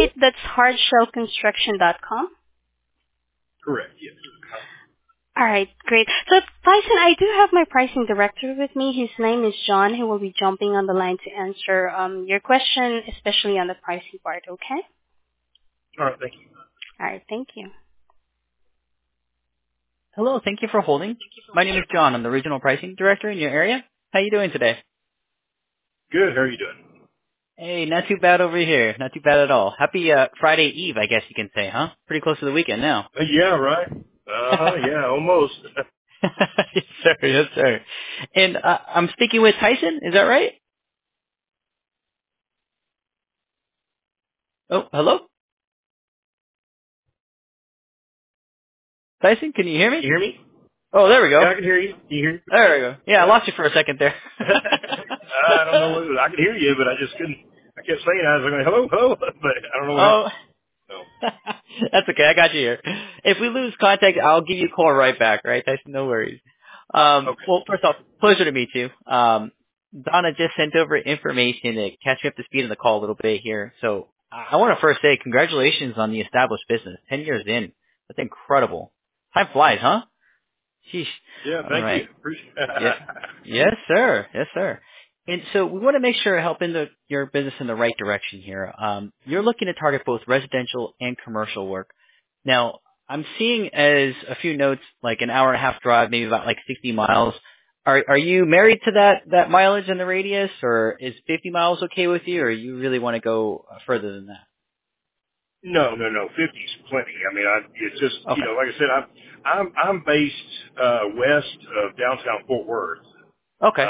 repeat, that's hardshellconstruction.com? Correct, yes. All right, great. So, Tyson, I do have my pricing director with me. His name is John. He will be jumping on the line to answer your question, especially on the pricing part, okay? All right, thank you. All right, thank you. Hello, thank you for holding. My name is John. I'm the regional pricing director in your area. How you doing today? Good, how are you doing? Hey, not too bad over here. Not too bad at all. Happy Friday Eve, I guess you can say, huh? Pretty close to the weekend now. Yeah, right. Yeah, almost. Yes, sir. Yes, sir. And I'm speaking with Tyson. Is that right? Oh, hello? Tyson, can you hear me? Can you hear me? Oh, there we go. Yeah, I can hear you. Can you hear me? There we go. Yeah, I lost you for a second there. I don't know what I could hear you, but I just couldn't. I kept saying I was going hello, hello, but I don't know what Oh, happened. So. that's okay. I got you here. If we lose contact, I'll give you a call right back, right, Tyson? No worries. Okay. Well, first off, pleasure to meet you. Donna just sent over information to catch me up to speed on the call a little bit here. So I want to first say congratulations on the established business. 10 years in. That's incredible. Time flies, huh? Sheesh. Yeah, All thank right. you. Appreciate it. Yeah. Yes, sir. Yes, sir. And so we want to make sure we're helping your business in the right direction here. You're looking to target both residential and commercial work. Now, I'm seeing as a few notes, like an hour and a half drive, maybe about like 60 miles. Are you married to that mileage and the radius, or is 50 miles okay with you, or you really want to go further than that? No. 50's plenty. I mean, it's just, Okay. like I said, I'm based west of downtown Fort Worth, Okay.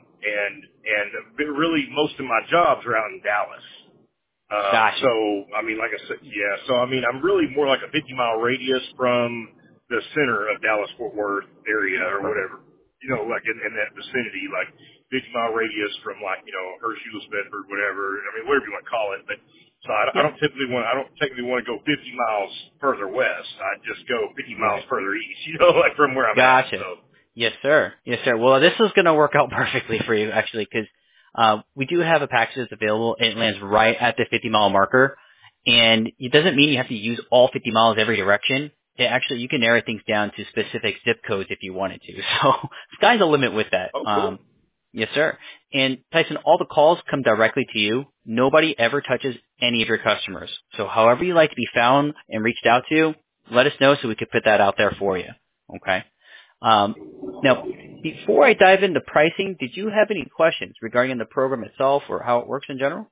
and really most of my jobs are out in Dallas. Gotcha. So I mean, like I said, yeah. So I mean, I'm really more like a 50-mile radius from the center of Dallas Fort Worth area or whatever. Like in that vicinity, like 50-mile radius from like Hershey, Bedford, whatever. I mean, whatever you want to call it. But so I Yep. don't typically want to go 50 miles further west. I just go 50 miles Right. further east. Like from where I'm at. Gotcha. So Yes, sir. Yes, sir. Well, this is going to work out perfectly for you, actually, because we do have a package that's available. It lands right at the 50-mile marker, and it doesn't mean you have to use all 50 miles every direction. It actually, you can narrow things down to specific zip codes if you wanted to. So, sky's the limit with that. oh, cool. Yes, sir. And Tyson, all the calls come directly to you. Nobody ever touches any of your customers. So, however you like to be found and reached out to, let us know so we could put that out there for you. Okay. Now, before I dive into pricing, did you have any questions regarding the program itself or how it works in general?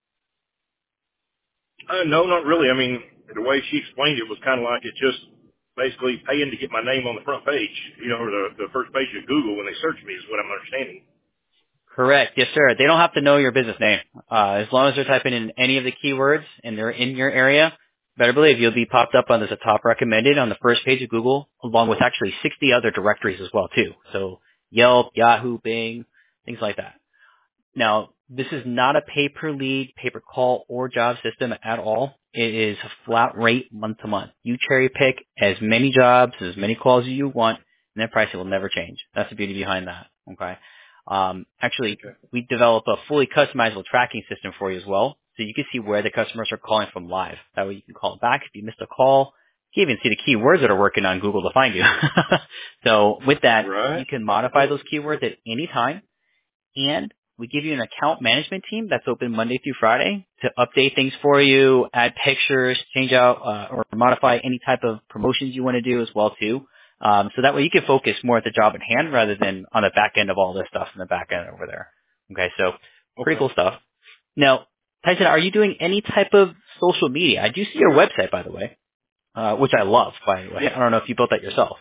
No, not really. I mean, the way she explained it was kind of like it just basically paying to get my name on the front page, or the first page of Google when they search me is what I'm understanding. Correct. Yes, sir. They don't have to know your business name. As long as they're typing in any of the keywords and they're in your area, better believe you'll be popped up on as a top recommended on the first page of Google, along with actually 60 other directories as well, too. So Yelp, Yahoo, Bing, things like that. Now, this is not a pay-per-lead, pay-per-call, or job system at all. It is a flat rate month to month. You cherry pick as many jobs, as many calls as you want, and that pricing will never change. That's the beauty behind that. Okay. Actually, Okay. we develop a fully customizable tracking system for you as well, so you can see where the customers are calling from live. That way you can call them back if you missed a call. You can even see the keywords that are working on Google to find you. So with that, Right. you can modify those keywords at any time. And we give you an account management team that's open Monday through Friday to update things for you, add pictures, change out or modify any type of promotions you want to do as well too. So that way you can focus more at the job at hand rather than on the back end of all this stuff in the back end over there. Okay, so pretty Okay. cool stuff. Now, Tyson, are you doing any type of social media? I do see your website, by the way, which I love, by the way. Yeah. I don't know if you built that yourself.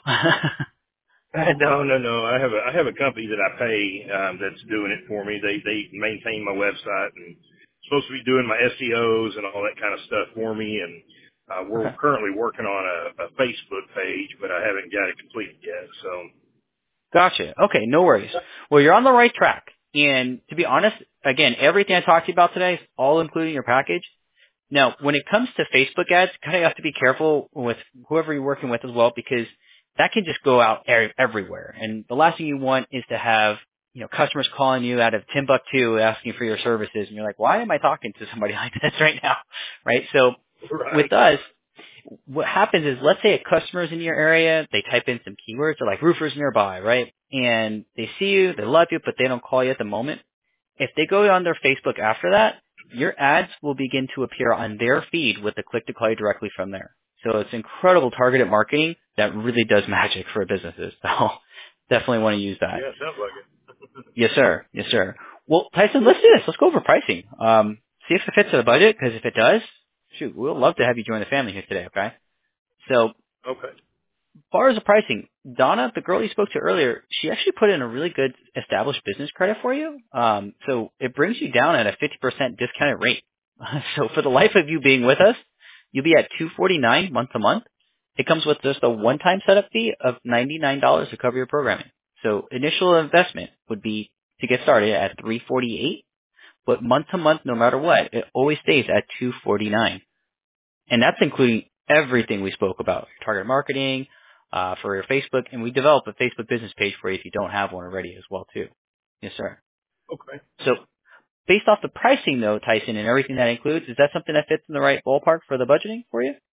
No. I have a company that I pay that's doing it for me. They maintain my website and supposed to be doing my SEOs and all that kind of stuff for me. And we're Okay. currently working on a Facebook page, but I haven't got it completed yet. So Gotcha. Okay, no worries. Well, you're on the right track. And to be honest, again, everything I talked to you about today is all included in your package. Now, when it comes to Facebook ads, kind of have to be careful with whoever you're working with as well, because that can just go out everywhere. And the last thing you want is to have customers calling you out of Timbuktu asking for your services, and you're like, why am I talking to somebody like this right now, right? So with us, what happens is, let's say a customer's in your area, they type in some keywords, they're like roofers nearby, right? And they see you, they love you, but they don't call you at the moment. If they go on their Facebook after that, your ads will begin to appear on their feed with a click to call you directly from there. So it's incredible targeted marketing that really does magic for businesses. So definitely want to use that. Yeah, sounds like it. Yes, sir. Yes, sir. Well, Tyson, let's do this. Let's go over pricing. See if it fits to the budget, because if it does, shoot, we'll love to have you join the family here today, okay? So, Okay. as far as the pricing, Donna, the girl you spoke to earlier, she actually put in a really good established business credit for you. So it brings you down at a 50% discounted rate. So for the life of you being with us, you'll be at $249 month to month. It comes with just a one-time setup fee of $99 to cover your programming. So initial investment would be to get started at $348, but month to month, no matter what, it always stays at $249. And that's including everything we spoke about, targeted marketing, for your Facebook, and we develop a Facebook business page for you if you don't have one already as well too. Yes, sir. Okay. So based off the pricing though, Tyson, and everything that includes, is that something that fits in the right ballpark for the budgeting for you?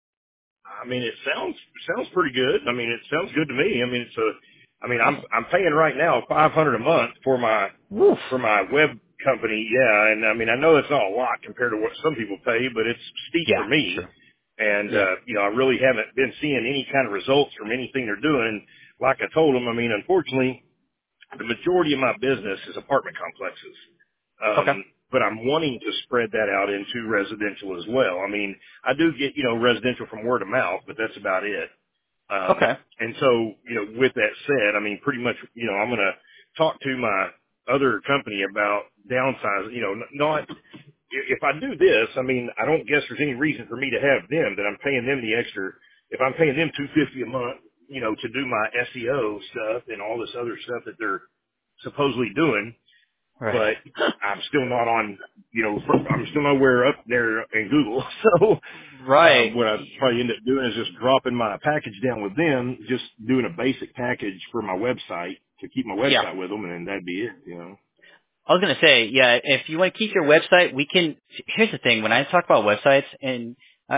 I mean, it sounds pretty good. I mean, it sounds good to me. I mean, I'm paying right now $500 a month for my web company. Yeah, and I mean, I know it's not a lot compared to what some people pay, but it's steep for me. Sure. And I really haven't been seeing any kind of results from anything they're doing. Like I told them, I mean, unfortunately, the majority of my business is apartment complexes. Okay. But I'm wanting to spread that out into residential as well. I mean, I do get, residential from word of mouth, but that's about it. Okay. And so, with that said, I mean, pretty much, I'm going to talk to my other company about downsizing, not, if I do this, I mean, I don't guess there's any reason for me to have them, that I'm paying them the extra, if I'm paying them $250 a month, to do my SEO stuff and all this other stuff that they're supposedly doing. Right. But I'm still not on, I'm still nowhere up there in Google. So Right. what I probably end up doing is just dropping my package down with them, just doing a basic package for my website to keep my website with them, and then that'd be it, I was going to say, yeah, if you want to keep your website, here's the thing, when I talk about websites, and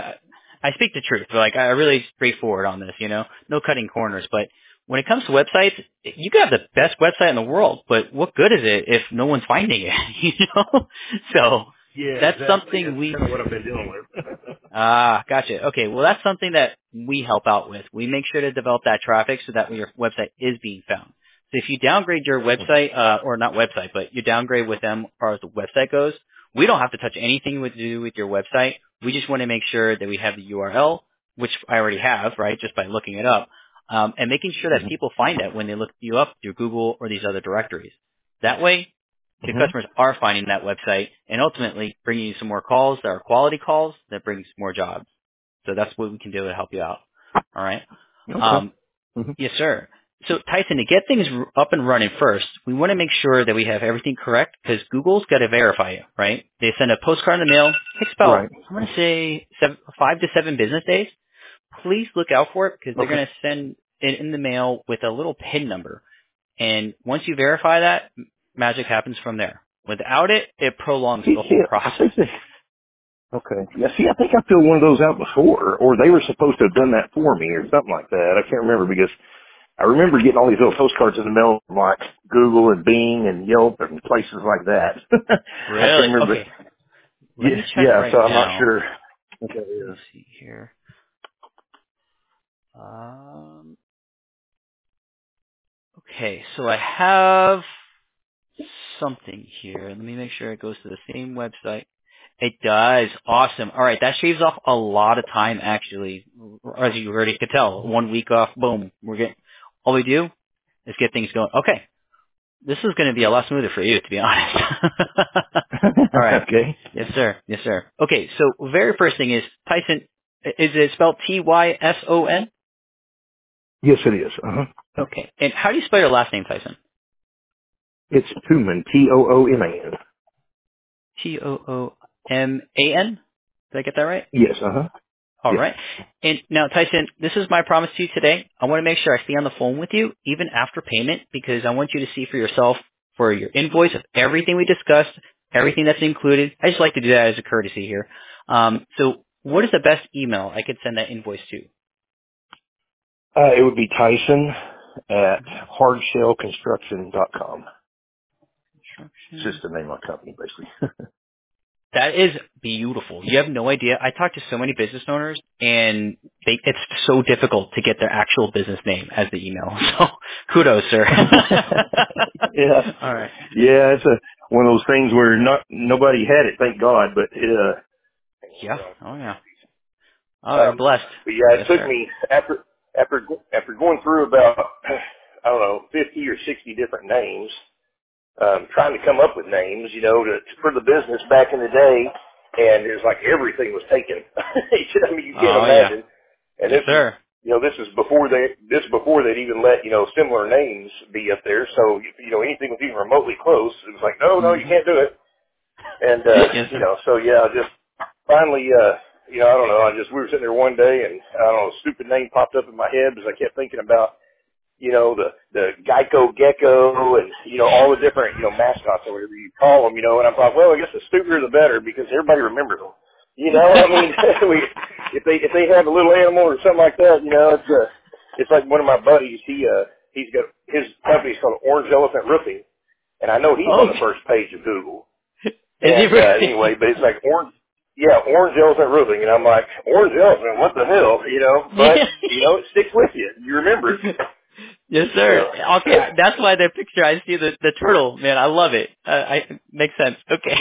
I speak the truth, like, I really straightforward on this, no cutting corners, but when it comes to websites, you can have the best website in the world, but what good is it if no one's finding it, So, that's exactly. something That's kind of what I've been dealing with. Gotcha. Okay, well, that's something that we help out with. We make sure to develop that traffic so that your website is being found. So if you downgrade your website, or not website, but you downgrade with them as far as the website goes, we don't have to touch anything to do with your website. We just want to make sure that we have the URL, which I already have, right, just by looking it up, and making sure that people find it when they look you up through Google or these other directories. That way, the customers are finding that website and ultimately bringing you some more calls that are quality calls that brings more jobs. So that's what we can do to help you out. All right. Okay. Yes, sir. So Tyson, to get things up and running first, we want to make sure that we have everything correct because Google's got to verify you, right? They send a postcard in the mail. Takes about, I'm going to say 5 to 7 business days. Please look out for it because they're going to send it in the mail with a little PIN number. And once you verify that, magic happens from there. Without it, it prolongs the whole process. Okay. Yeah, see, I think I filled one of those out before, or they were supposed to have done that for me or something like that. I can't remember because I remember getting all these little postcards in the mail from like Google and Bing and Yelp and places like that. Really? I can't remember. Okay. Let me check right so I'm now. not sure what that Let me is. see here. Okay, so I have something here. Let me make sure it goes to the same website. It does. Awesome. All right, that shaves off a lot of time, actually. As you already could tell, 1 week off, boom. All we do is get things going. Okay, this is going to be a lot smoother for you, to be honest. All right. Okay. Yes, sir. Yes, sir. Okay, so very first thing is, Tyson, is it spelled Tyson? Yes, it is. Uh-huh. Okay. And how do you spell your last name, Tyson? It's Tooman, Tooman. Tooman? Did I get that right? Yes, uh-huh. All Yeah. right. And now, Tyson, this is my promise to you today. I want to make sure I stay on the phone with you even after payment because I want you to see for yourself for your invoice of everything we discussed, everything that's included. I just like to do that as a courtesy here. So what is the best email I could send that invoice to? It would be Tyson at hardshellconstruction.com. It's just the name of my company, basically. That is beautiful. You have no idea. I talk to so many business owners, and it's so difficult to get their actual business name as the email. So kudos, sir. Yeah. All right. Yeah, it's one of those things where nobody had it, thank God, but it Yeah. Oh, yeah. Oh, we're blessed. But yeah, it Yes, took sir. me after going through about I don't know 50 or 60 different names, trying to come up with names, for the business back in the day, and it was like everything was taken. I mean, you can't imagine. Yeah. And yes, sir. this is before they'd even let similar names be up there. So anything was even remotely close, it was like no, you can't do it. And Yes, sir. so yeah, just finally I don't know. We were sitting there one day, and I don't know, a stupid name popped up in my head because I kept thinking about the Geico Gecko and, all the different, mascots or whatever you call them, and I thought, well, I guess the stupider the better because everybody remembers them. I mean, if they have a little animal or something like that, it's like one of my buddies, he's got, his company's called Orange Elephant Roofing, and I know he's on the first page of Google. Is he And, really? anyway, but it's like Orange Elephant Roofing, and I'm like, Orange Elephant, what the hell, but, it sticks with you. You remember it. Yes, sir. Okay, that's why the picture I see the turtle. Man, I love it. Makes sense. Okay.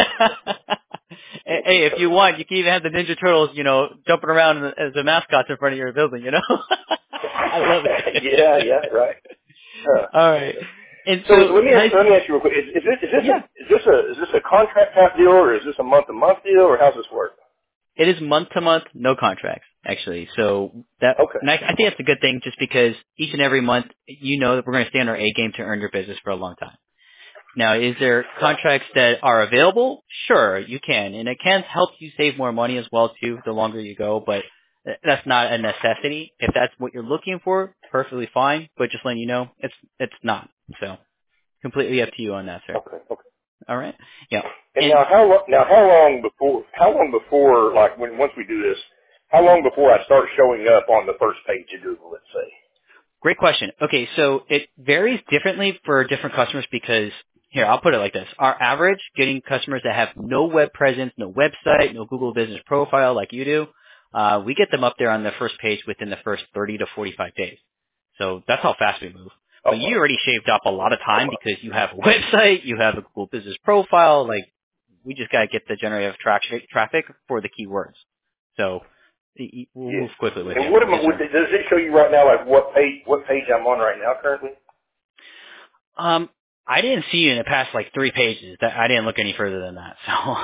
Hey, if you want, you can even have the Ninja Turtles, jumping around as the mascots in front of your building. I love it. Yeah, right. All right. And so let me ask you real quick: is this a contract type deal, or is this a month to month deal, or how's this work? It is month to month, no contracts, actually. So that, okay. And I think that's a good thing, just because each and every month, that we're going to stay on our A game to earn your business for a long time. Now, is there contracts that are available? Sure, you can, and it can help you save more money as well too, the longer you go. But that's not a necessity. If that's what you're looking for, perfectly fine. But just letting you know, it's not. So completely up to you on that, sir. Okay. All right. Yeah. And now how long before like once we do this, how long before I start showing up on the first page of Google, let's say? Great question. Okay, so it varies differently for different customers because, here, I'll put it like this. Our average, getting customers that have no web presence, no website, no Google business profile like you do, we get them up there on the first page within the first 30 to 45 days. So that's how fast we move. But you already shaved up a lot of time because you have a website, you have a Google business profile. Like, we just got to get the generative traffic for the keywords. So we'll move quickly with you. And does it show you right now, like what page I'm on right now currently? I didn't see you in the past like 3 pages. I didn't look any further than that.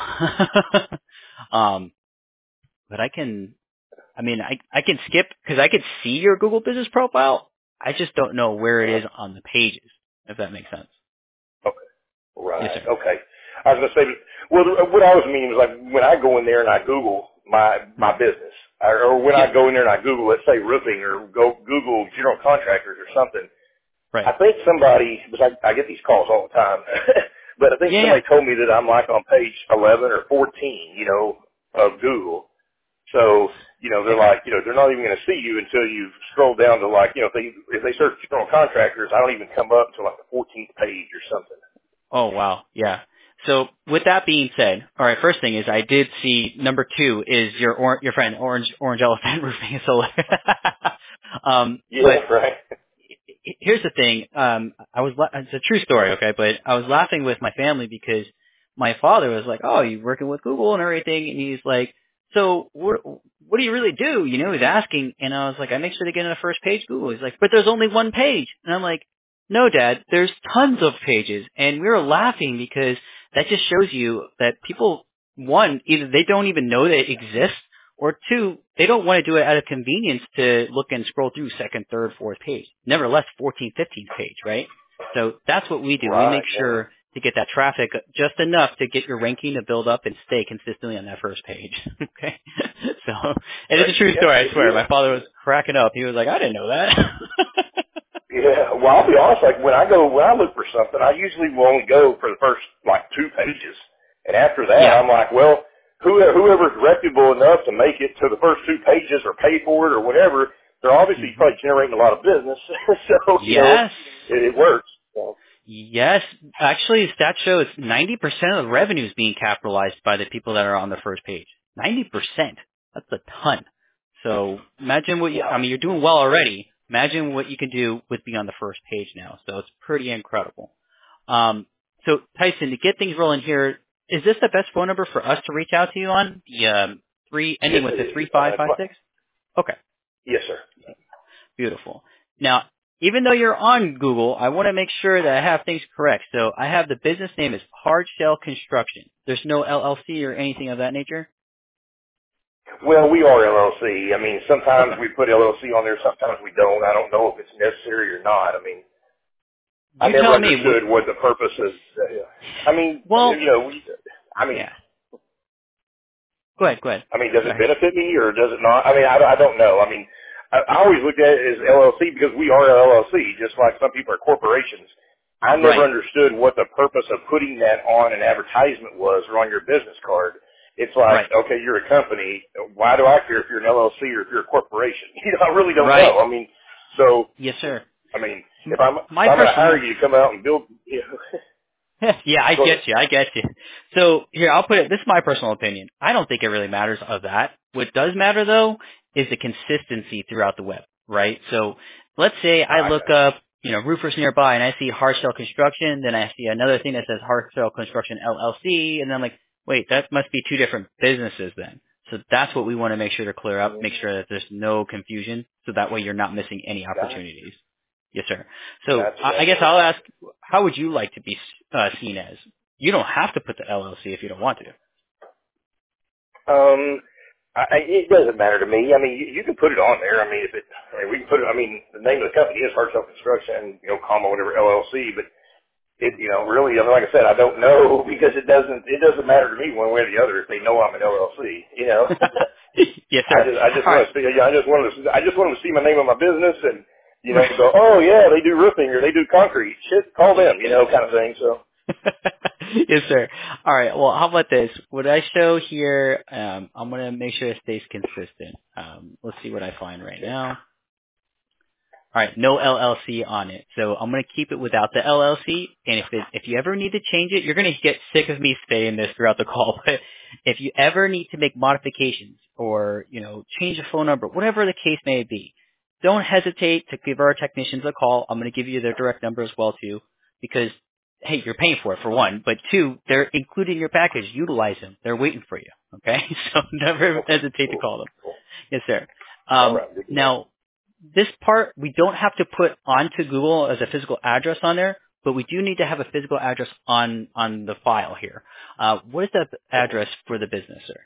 So, but I can skip because I could see your Google business profile. I just don't know where it is on the pages, if that makes sense. Okay. Right. Yes, sir. Okay. I was going to say, well, what I was meaning was like when I go in there and I Google my business, or when I go in there and I Google, let's say roofing, or go Google general contractors or something. Right. I think somebody, because I get these calls all the time, but I think somebody told me that I'm like on page 11 or 14, of Google. So, they're like, they're not even going to see you until you scroll down to like, if they search general contractors, I don't even come up until like the 14th page or something. Oh, wow. Yeah. So with that being said, all right, first thing is I did see number 2 is your friend Orange Elephant Roofing and Solar. Right. Here's the thing. It's a true story, okay, but I was laughing with my family because my father was like, "Oh, you're working with Google and everything," and he's like, "So what do you really do?" He's asking, and I was like, "I make sure to get on the first page Google." He's like, "But there's only one page," and I'm like, "No, Dad, there's tons of pages," and we were laughing because that just shows you that people, one, either they don't even know that it exists, or 2, they don't want to do it out of convenience to look and scroll through 2nd, 3rd, 4th page. Nevertheless, 14th, 15th page, right? So that's what we do. Right, we make sure to get that traffic just enough to get your ranking to build up and stay consistently on that first page. Okay? So, it is a true story, I swear. My father was cracking up. He was like, I didn't know that. Yeah, well, I'll be honest, like when I look for something, I usually will only go for the first like 2 pages. And after that, Yeah. I'm like, well, whoever's reputable enough to make it to the first 2 pages or pay for it or whatever, they're obviously probably generating a lot of business. So, Yes. it works. So. Yes. Actually, stats shows 90% of the revenue is being capitalized by the people that are on the first page. 90%. That's a ton. So imagine you're doing well already. Imagine what you can do with being on the first page now. So it's pretty incredible. So Tyson, to get things rolling here, is this the best phone number for us to reach out to you on? The ending with the 3556? Okay. Yes, sir. Beautiful. Now, even though you're on Google, I want to make sure that I have things correct. So I have the business name is Hard Shell Construction. There's no LLC or anything of that nature? Well, we are LLC. I mean, sometimes Okay. we put LLC on there, sometimes we don't. I don't know if it's necessary or not. I mean, I You never tell me. understood what the purpose is. I mean, Well, yeah. Go ahead. I mean, does Go it ahead. benefit me or does it not? I mean, I don't know. I mean, I always looked at it as LLC because we are LLC, just like some people are corporations. I never Right. understood what the purpose of putting that on an advertisement was or on your business card. It's like, Right. okay, you're a company. Why do I care if you're an LLC or if you're a corporation? I really don't Right. know. I mean, so, Yes, sir. I mean, if I'm My going to hire personal you to come out and build, yeah, I go ahead. get you. So here, I'll put it, this is my personal opinion. I don't think it really matters of that. What does matter though is the consistency throughout the web, right? So let's say I I look got up, roofers nearby and I see Hard Shell Construction, then I see another thing that says Hard Shell Construction LLC, and then I'm like, wait, that must be 2 different businesses then. So that's what we want to make sure to clear up, make sure that there's no confusion, so that way you're not missing any opportunities. Yes, sir. So I guess I'll ask, how would you like to be seen as? You don't have to put the LLC if you don't want to. It doesn't matter to me. I mean, you can put it on there. I mean, we can put it. I mean, the name of the company is Hard Shell Construction, comma whatever LLC. But it, really, I mean, like I said, I don't know because it doesn't matter to me one way or the other if they know I'm an LLC. Yes, sir. I just All want right. to see. I just want them to see my name on my business and go, oh yeah, they do roofing or they do concrete. Shit, call them, kind of thing. So. Yes, sir. All right. Well, how about this? What I show here, I'm going to make sure it stays consistent. Let's see what I find right now. All right, no LLC on it. So I'm going to keep it without the LLC. And if you ever need to change it, you're going to get sick of me saying this throughout the call. But if you ever need to make modifications or, change a phone number, whatever the case may be, don't hesitate to give our technicians a call. I'm going to give you their direct number as well, too, because, hey, you're paying for it, for one. But two, they're included in your package. Utilize them. They're waiting for you, okay? So never hesitate to call them. Yes, sir. All right. Good to know. Now, this part, we don't have to put onto Google as a physical address on there, but we do need to have a physical address on the file here. What is the address for the business, sir?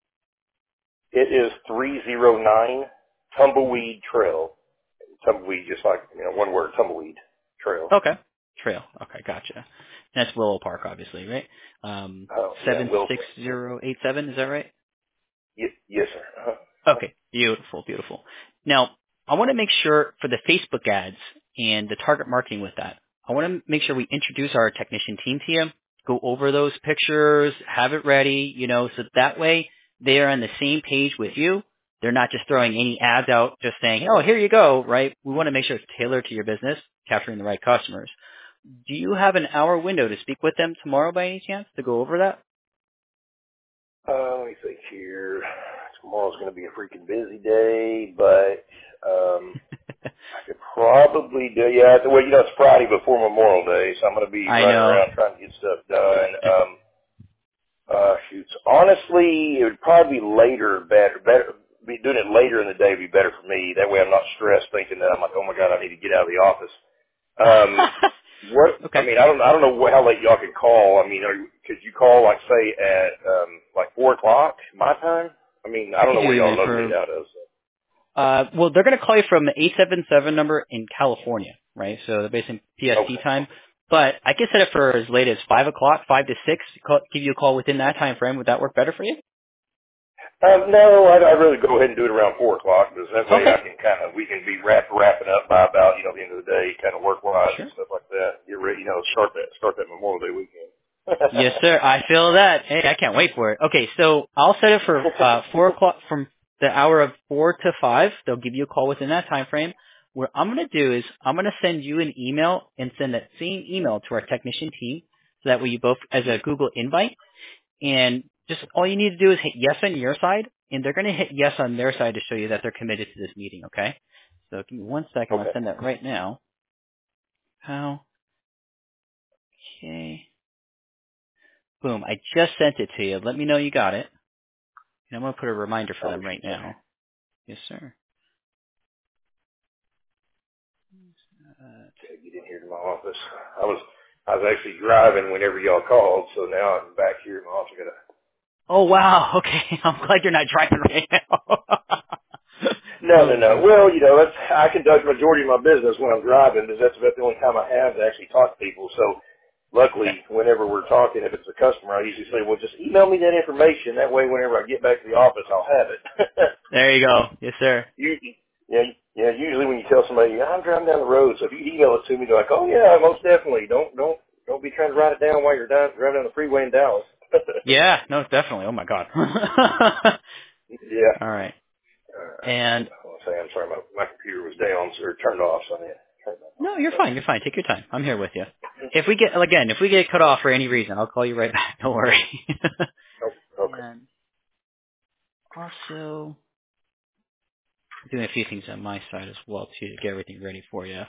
It is 309 Tumbleweed Trail. Tumbleweed, just like, one word, Tumbleweed Trail. Okay. Trail. Okay, gotcha. And that's Willow Park, obviously, right? Will. 76087, is that right? Yes, sir. Okay, beautiful, beautiful. Now, I want to make sure for the Facebook ads and the target marketing with that, I want to make sure we introduce our technician team to you, go over those pictures, have it ready, so that way they are on the same page with you. They're not just throwing any ads out, just saying, oh, here you go, right? We want to make sure it's tailored to your business, capturing the right customers. Do you have an hour window to speak with them tomorrow by any chance to go over that? Let me think here. Tomorrow's going to be a freaking busy day, but I could probably do. Yeah, well, it's Friday before Memorial Day, so I'm going to be I running know. around trying to get stuff done. Shoots. Honestly, it would probably be later better. Be doing it later in the day would be better for me. That way, I'm not stressed thinking that I'm like, oh my god, I need to get out of the office. Okay. I mean, I don't know how late y'all can call. I mean, could you call like say at like 4:00 my time? I mean, I don't know where y'all are located out of. So. Well, they're going to call you from the 877 number in California, right? So they're based in PST time. But I can set it for as late as 5 o'clock, 5 to 6. Give you a call within that time frame. Would that work better for you? No, I'd really go ahead and do it around 4 o'clock because that way Okay. we can be wrapping up by about, the end of the day, kind of work-wise Sure. and stuff like that. Get ready, start that Memorial Day weekend. Yes, sir. I feel that. Hey, I can't wait for it. Okay, so I'll set it for 4 o'clock from the hour of 4 to 5. They'll give you a call within that time frame. What I'm going to do is I'm going to send you an email and send that same email to our technician team so that way you both, as a Google invite, and just all you need to do is hit yes on your side, and they're going to hit yes on their side to show you that they're committed to this meeting, okay? So give me 1 second. I'll Okay. send that right now. How? Okay. Boom. I just sent it to you. Let me know you got it. And I'm going to put a reminder for them right now. Yes, sir. Gotta get in here to my office. I was actually driving whenever y'all called, so now I'm back here in my office. Oh, wow. Okay. I'm glad you're not driving right now. No. Well, I conduct the majority of my business when I'm driving because that's about the only time I have to actually talk to people. So Okay. luckily, whenever we're talking, if it's a customer, I usually say, well, just email me that information. That way, whenever I get back to the office, I'll have it. There you go. Yes, sir. Usually when you tell somebody, I'm driving down the road, so if you email it to me, they're like, oh yeah, most definitely. Don't be trying to write it down while you're driving down the freeway in Dallas. Yeah. No, definitely. Oh, my God. Yeah. All right. Hold And on. I want to say, I'm sorry, my computer was down, or turned off, so I need to turn that no, off. you're fine. You're fine. Take your time. I'm here with you. If we get cut off for any reason, I'll call you right back. Don't worry. Oh, okay. And also doing a few things on my side as well too to get everything ready for you.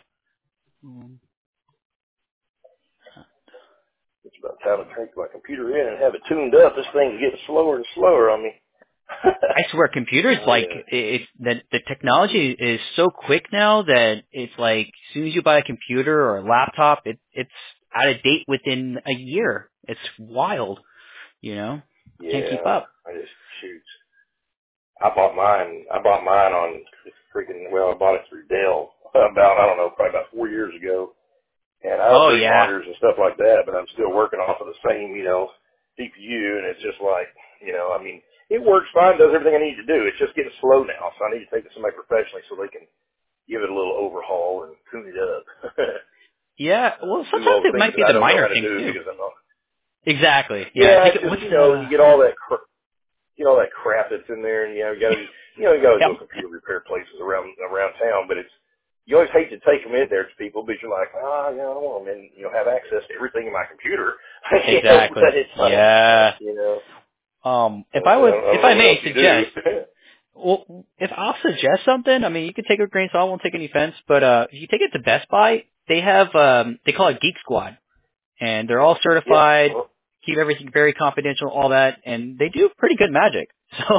It's about time to take my computer in and have it tuned up. This thing's getting slower and slower on me. I swear, computers Oh, like yeah. the technology is so quick now that it's like as soon as you buy a computer or a laptop, it's out of date within a year. It's wild, you know. Can't keep Yeah. up. Shoot. I bought mine on I bought it through Dell probably about 4 years ago. And I Oh update yeah, monitors and stuff like that, but I'm still working off of the same, CPU, and it's just like, it works fine, does everything I need to do. It's just getting slow now, so I need to take it to somebody professionally so they can give it a little overhaul and tune it up. yeah. Well, Do sometimes all the it things might that be I the don't know minor how to things do too. because I'm not. Exactly. Yeah. I Yeah, think it's just, what's you get all that crap that's in there, and you got to yep. go computer repair places around town, but you always hate to take them in there to people because you're like, I don't want them and have access to everything in my computer, Exactly. but it's like, Yeah. I don't If know I what may else you do. suggest, well, if I'll suggest something, I mean, you can take it with a grain of salt. I won't take any offense, but if you take it to Best Buy, they have they call it Geek Squad, and they're all Yeah. certified, keep everything very confidential, all that, and they do pretty good magic. So,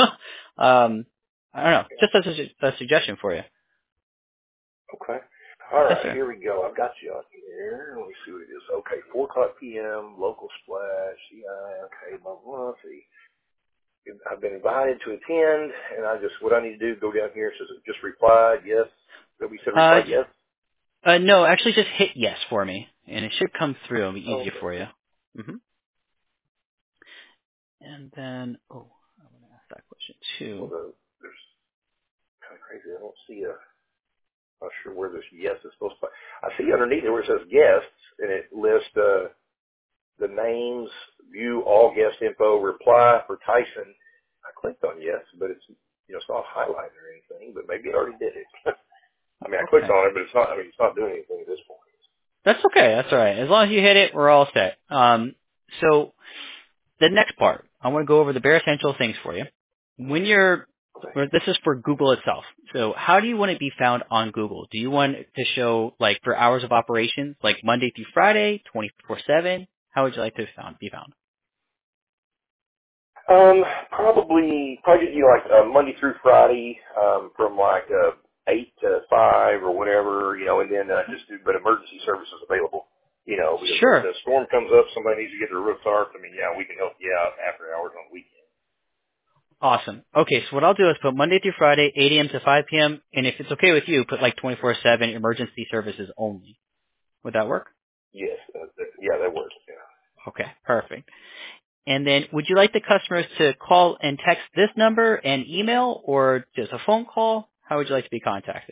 I don't know, just as a suggestion for you. Okay. All Yes, right, sir. here we go. I've got you on here. Let me see what it is. Okay, 4 o'clock p.m., local splash, CI, okay, blah, blah, let's see. I've been invited to attend, and what I need to do, go down here, says just reply, yes. We said reply, yes? No, actually, just hit yes for me, and it should come through. It'll be easier Okay. for you. And then, I want to ask that question Well, too. there's kind of crazy. I don't see not sure where this yes is supposed to be. I see underneath it where it says guests, and it lists the names, view all guest info, reply for Tyson. I clicked on yes, but it's not highlighted or anything, but maybe it already did it. I clicked Okay. on it, but it's not doing anything at this point. That's okay. That's all right. As long as you hit it, we're all set. So the next part, I want to go over the bare essential things for you. This is for Google itself. So how do you want to be found on Google? Do you want it to show like for hours of operations, like Monday through Friday, 24/7? How would you like to be found? Probably like Monday through Friday, from like 8 to 5 or whatever, and then but emergency services available, because if Sure. the storm comes up, somebody needs to get their roof tarped. We can help you out after hours on weekends. Awesome. Okay, so what I'll do is put Monday through Friday, 8 a.m. to 5 p.m., and if it's okay with you, put like 24/7 emergency services only. Would that work? Yes, yeah, that works. Yeah. Okay, perfect. And then would you like the customers to call and text this number and email, or just a phone call? How would you like to be contacted?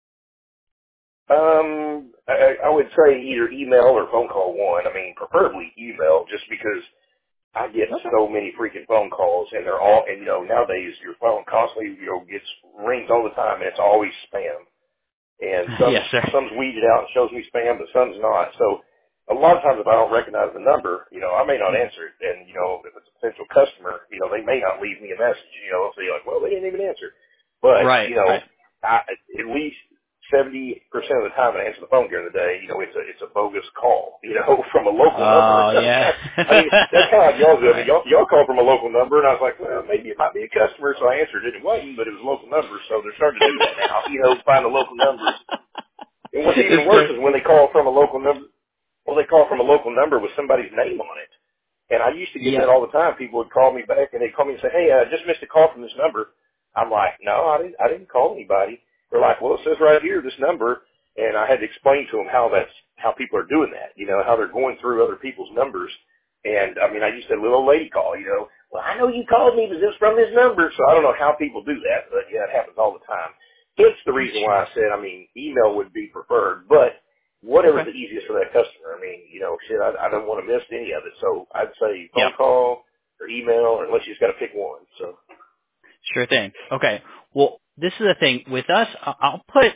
I would say either email or phone call one. I mean, preferably email, just because I get so many freaking phone calls, and they're all, and nowadays your phone constantly, gets rings all the time, and it's always spam. And Yes, sir. some's weeded out and shows me spam, but some's not. So a lot of times if I don't recognize the number, I may not answer it. And, if it's a potential customer, they may not leave me a message. They'll say like, well, they didn't even answer. But, Right. at least 70% of the time I answer the phone during the day, it's a bogus call, from a local number. Oh, yeah. I mean, that's kind of like y'all do. I mean, y'all call from a local number, and I was like, well, maybe it might be a customer, so I answered it. It wasn't, but it was a local number, so they're starting to do that now, find the local numbers. And what's even worse is when they call from a local number, they call from a local number with somebody's name on it. And I used to get that all the time. People would call me back, and they'd call me and say, hey, I just missed a call from this number. I'm like, no, I didn't call anybody. They're like, well, it says right here, this number. And I had to explain to them how people are doing that, how they're going through other people's numbers. And, I mean, I used to have a little lady call, well, I know you called me, but it's from this number. So I don't know how people do that, but, yeah, it happens all the time. It's the reason why I said, email would be preferred, but whatever's the easiest for that customer. I mean, I don't want to miss any of it. So I'd say phone call or email, unless you just got to pick one. So Sure thing. Okay. Well, this is the thing with us. I'll put,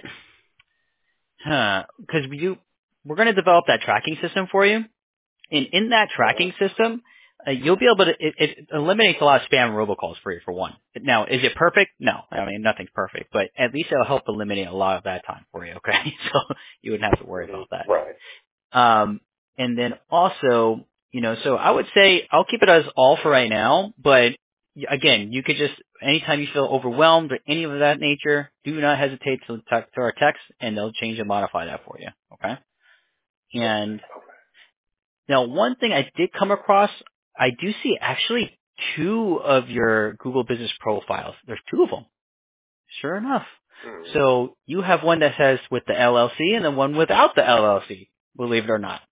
because we're going to develop that tracking system for you, and in that tracking system, you'll be able to. It eliminates a lot of spam robocalls for you. For one. Now, is it perfect? No. I mean, nothing's perfect, but at least it'll help eliminate a lot of that time for you. Okay, so you wouldn't have to worry about that. Right. And then also, so I would say I'll keep it as all for right now, but again, you could just, anytime you feel overwhelmed or any of that nature, do not hesitate to talk to our text, and they'll change and modify that for you. Okay? And now, one thing I did come across, I do see actually 2 of your Google Business profiles. There's 2 of them. Sure enough. So you have one that says with the LLC and then one without the LLC, believe it or not.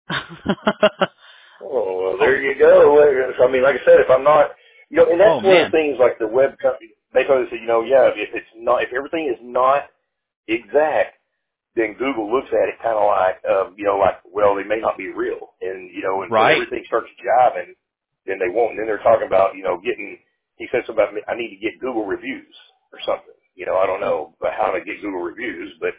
Oh, well, there you go. I mean, like I said, if I'm not, and that's one of the things like the web company, they totally say, if everything is not exact, then Google looks at it kind of like, well, they may not be real. And, and when everything starts jiving, then they won't. And then they're talking about, he said something about, I need to get Google reviews or something. I don't know how to get Google reviews, but,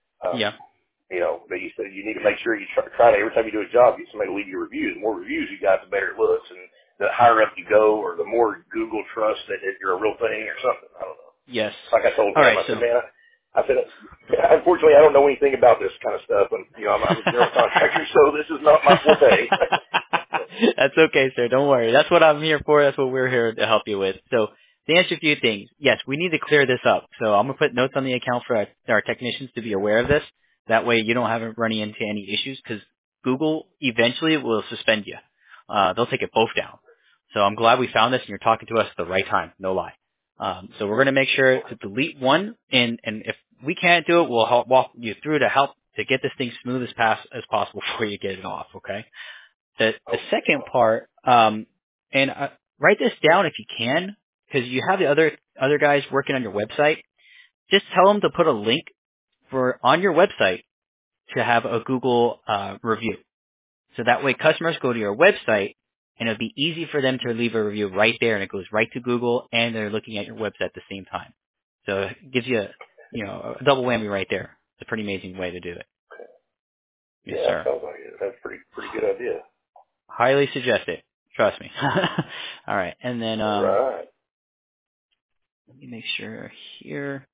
they said you need to make sure you try to, every time you do a job, get somebody to leave you reviews. The more reviews you got, the better it looks. And the higher up you go, or the more Google trusts that you're a real thing or something. I don't know. Yes. Like I told him, I said, man, unfortunately, I don't know anything about this kind of stuff, and I'm a general contractor, so this is not my forte. That's okay, sir. Don't worry. That's what I'm here for. That's what we're here to help you with. So, to answer a few things, yes, we need to clear this up. So, I'm gonna put notes on the account for our technicians to be aware of this. That way, you don't have it running into any issues, because Google eventually will suspend you. They'll take it both down. So, I'm glad we found this, and you're talking to us at the right time. No lie. So we're going to make sure to delete one, and if we can't do it, we'll help walk you through to help to get this thing smooth as possible before you get it off, okay? The second part, write this down if you can, because you have the other guys working on your website. Just tell them to put a link on your website to have a Google review. So that way customers go to your website, and it'll be easy for them to leave a review right there, and it goes right to Google, and they're looking at your website at the same time. So it gives you a double whammy right there. It's a pretty amazing way to do it. Yes, sir. Sounds like it. That's pretty good idea. Highly suggest it. Trust me. All right, and then right. Let me make sure here.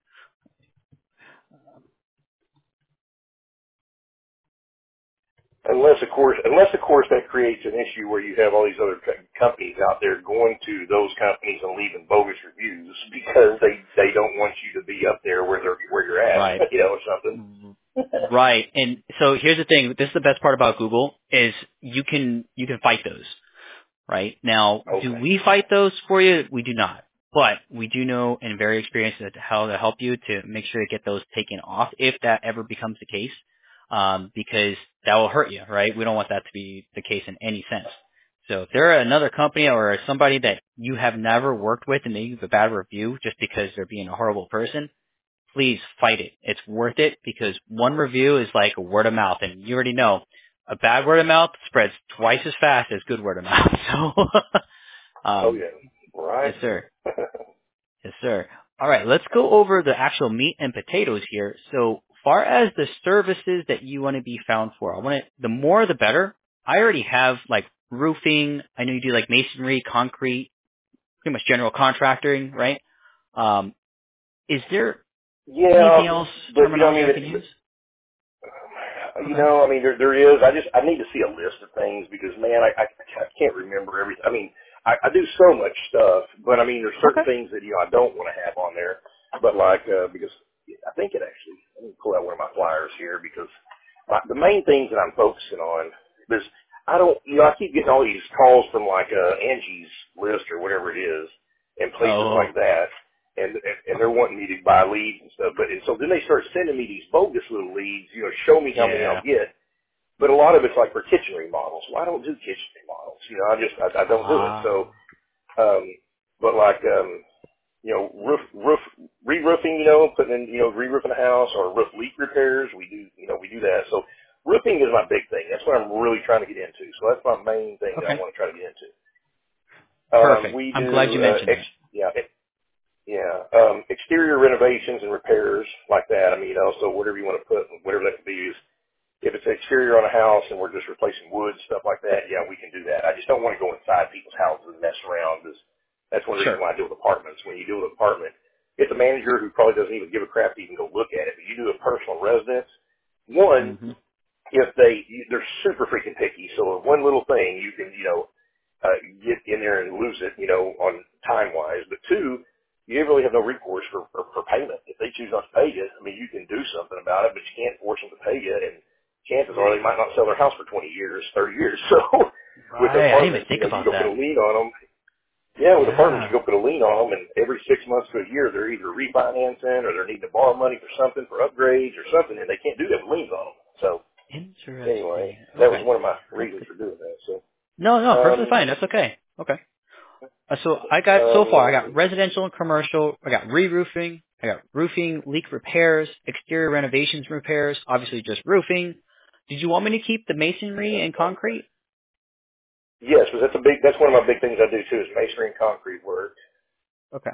Unless of course that creates an issue where you have all these other companies out there going to those companies and leaving bogus reviews because they don't want you to be up there where you're at, right. Or something. Right. And so here's the thing. This is the best part about Google is you can fight those. Right? Now, do we fight those for you? We do not. But we do know and very experienced how to help you to make sure to get those taken off if that ever becomes the case. Because that will hurt you, right? We don't want that to be the case in any sense. So if they're another company or somebody that you have never worked with and they give a bad review just because they're being a horrible person, please fight it. It's worth it because one review is like a word of mouth, and you already know a bad word of mouth spreads twice as fast as good word of mouth. So, Oh yeah, right. yes, sir. Yes, sir. All right, let's go over the actual meat and potatoes here. So, far as the services that you want to be found for, the more the better. I already have like roofing. I know you do like masonry, concrete, pretty much general contracting, right? Is there anything Yeah, else but terminology I can use? Okay. I mean, there is. I need to see a list of things because, man, I can't remember everything. I mean, I do so much stuff, but I mean, there's certain Okay. things that, I don't want to have on there. But like, because I think it actually, let me pull out one of my flyers here because the main things that I'm focusing on is I keep getting all these calls from like, Angie's List or whatever it is and places Oh. like that. And they're wanting me to buy leads and stuff. And so then they start sending me these bogus little leads, show me how many Yeah. I'll get. But a lot of it's like for kitchen remodels. Well, I don't do kitchen remodels. I don't do it. So, Ah. but like, re-roofing, putting in, re-roofing a house or roof leak repairs. We do that. So roofing is my big thing. That's what I'm really trying to get into. So that's my main thing that I Okay. want to try to get into. Perfect. We I'm glad you do, mentioned that. exterior renovations and repairs like that. I mean, so whatever you want to put, whatever that could be is, if it's exterior on a house and we're just replacing wood, stuff like that, yeah, we can do that. I just don't want to go inside people's houses and mess around because that's one reason Sure. why I deal with apartments. When you deal with an apartment, it's a manager who probably doesn't even give a crap to even go look at it. But you do a personal residence, one, Mhm. if they're super freaking picky. So one little thing you can, get in there and lose it, on time wise. But two, you really have no recourse for payment. If they choose not to pay you, I mean, you can do something about it, but you can't force them to pay you. And chances are they might not sell their house for 20 years, 30 years. So with Right. I didn't even apartments, think you about go put a that. lien on them. Yeah, with apartments, you Yeah. go put a lien on them, and every 6 months to a year, they're either refinancing or they're needing to borrow money for something, for upgrades or something, and they can't do that with liens on them. So anyway, Interesting. that was Okay. one of my That's reasons good. for doing that. So, No, perfectly um, fine. That's okay. Okay. So I got so far. I got um, residential and commercial. I got re-roofing. I got roofing, leak repairs, exterior renovations and repairs. Obviously, just roofing. Did you want me to keep the masonry and concrete? yes, because that's one of my big things I do too is masonry and concrete work. Okay.